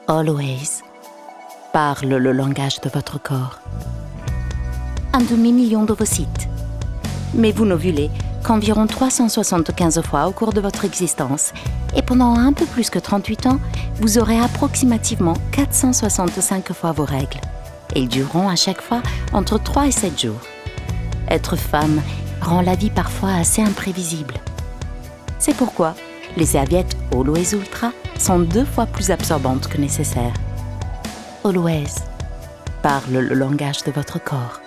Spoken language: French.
Always parle le langage de votre corps. 1,5 million d'ovocytes. Mais vous n'ovulez qu'environ 375 fois au cours de votre existence. Et pendant un peu plus que 38 ans, vous aurez approximativement 465 fois vos règles. Et ils dureront à chaque fois entre 3 et 7 jours. Être femme rend la vie parfois assez imprévisible. C'est pourquoi les serviettes Always Ultra sont 2 fois plus absorbantes que nécessaire. Always parle le langage de votre corps.